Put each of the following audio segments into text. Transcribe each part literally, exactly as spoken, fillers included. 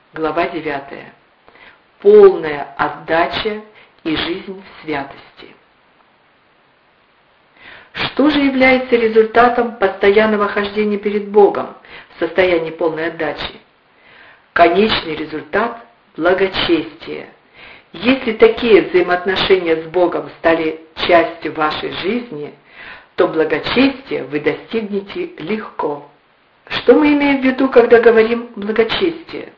глава девятая. Полная отдача и жизнь в святости. Что же является результатом постоянного хождения перед Богом в состоянии полной отдачи? Конечный результат – благочестие. Если такие взаимоотношения с Богом стали частью вашей жизни, то благочестие вы достигнете легко. Что мы имеем в виду, когда говорим «благочестие»?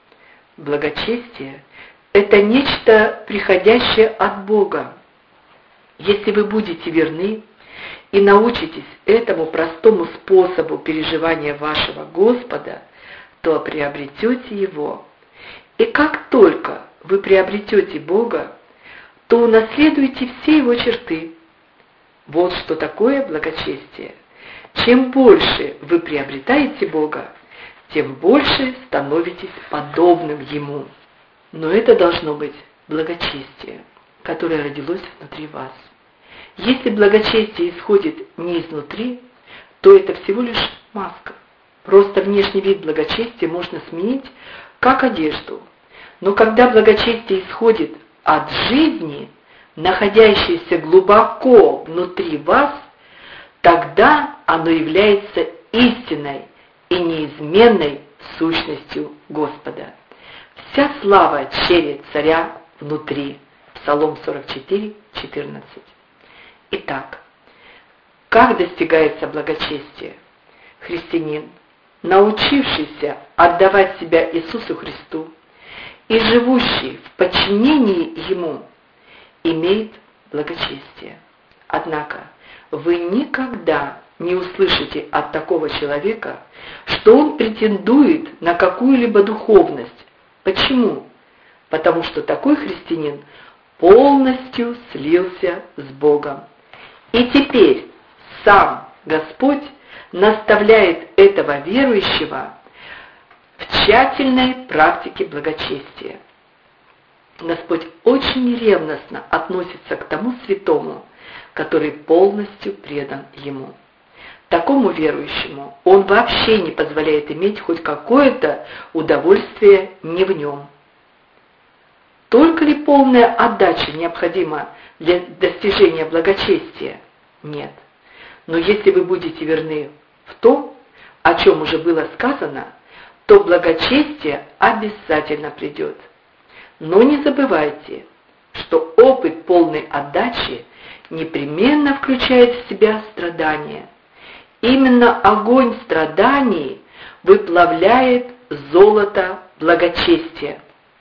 Благочестие – это нечто, приходящее от Бога. Если вы будете верны и научитесь этому простому способу переживания вашего Господа, то приобретете Его. И как только вы приобретете Бога, то унаследуете все Его черты. Вот что такое благочестие. Чем больше вы приобретаете Бога, тем больше становитесь подобным Ему. Но это должно быть благочестие, которое родилось внутри вас. Если благочестие исходит не изнутри, то это всего лишь маска. Просто внешний вид благочестия можно сменить, как одежду. Но когда благочестие исходит от жизни, находящейся глубоко внутри вас, тогда оно является истинной и неизменной сущностью Господа. Вся слава чере царя внутри. Псалом сорок четыре, четырнадцать. Итак, как достигается благочестие? Христианин, научившийся отдавать себя Иисусу Христу и живущий в подчинении Ему, имеет благочестие. Однако вы никогда не услышите от такого человека, что он претендует на какую-либо духовность. Почему? Потому что такой христианин полностью слился с Богом. И теперь сам Господь наставляет этого верующего в тщательной практике благочестия. Господь очень ревностно относится к тому святому, который полностью предан Ему. Такому верующему Он вообще не позволяет иметь хоть какое-то удовольствие не в нем. Только ли полная отдача необходима для достижения благочестия? Нет. Но если вы будете верны в том, о чем уже было сказано, то благочестие обязательно придет. Но не забывайте, что опыт полной отдачи непременно включает в себя страдания. Именно огонь страданий выплавляет золото благочестия.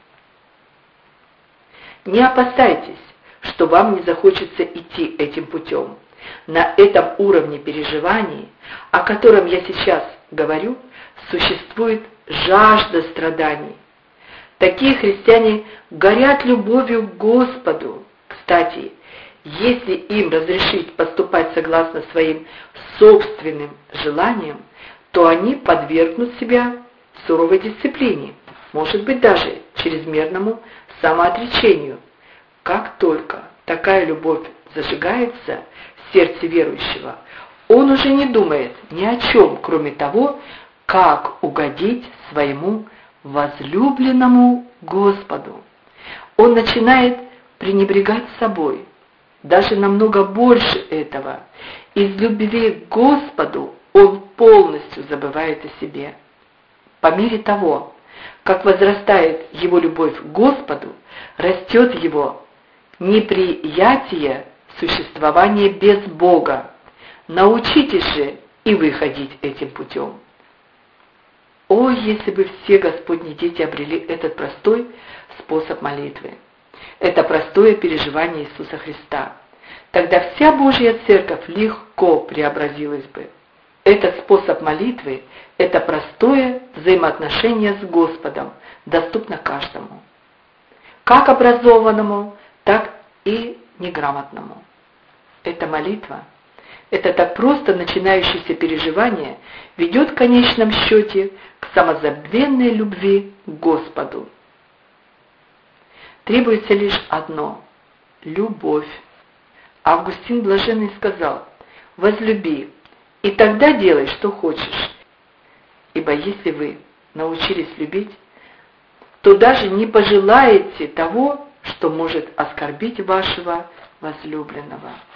Не опасайтесь, что вам не захочется идти этим путем. На этом уровне переживаний, о котором я сейчас говорю, существует жажда страданий. Такие христиане горят любовью к Господу. Кстати, если им разрешить поступать согласно своим собственным желаниям, то они подвергнут себя суровой дисциплине, может быть даже чрезмерному самоотречению. Как только такая любовь зажигается в сердце верующего, он уже не думает ни о чем, кроме того, как угодить своему возлюбленному Господу. Он начинает пренебрегать собой, даже намного больше этого. Из любви к Господу он полностью забывает о себе. По мере того, как возрастает его любовь к Господу, растет его неприятие существования без Бога. Научитесь же и вы ходить этим путем. О, если бы все Господни дети обрели этот простой способ молитвы, это простое переживание Иисуса Христа, тогда вся Божья Церковь легко преобразилась бы. Этот способ молитвы, это простое взаимоотношение с Господом, доступно каждому, как образованному, так и неграмотному. Эта молитва, это так просто начинающееся переживание ведет в конечном счете к самозабвенной любви к Господу. Требуется лишь одно – любовь. Августин Блаженный сказал: «Возлюби, и тогда делай, что хочешь». Ибо если вы научились любить, то даже не пожелаете того, что может оскорбить вашего возлюбленного.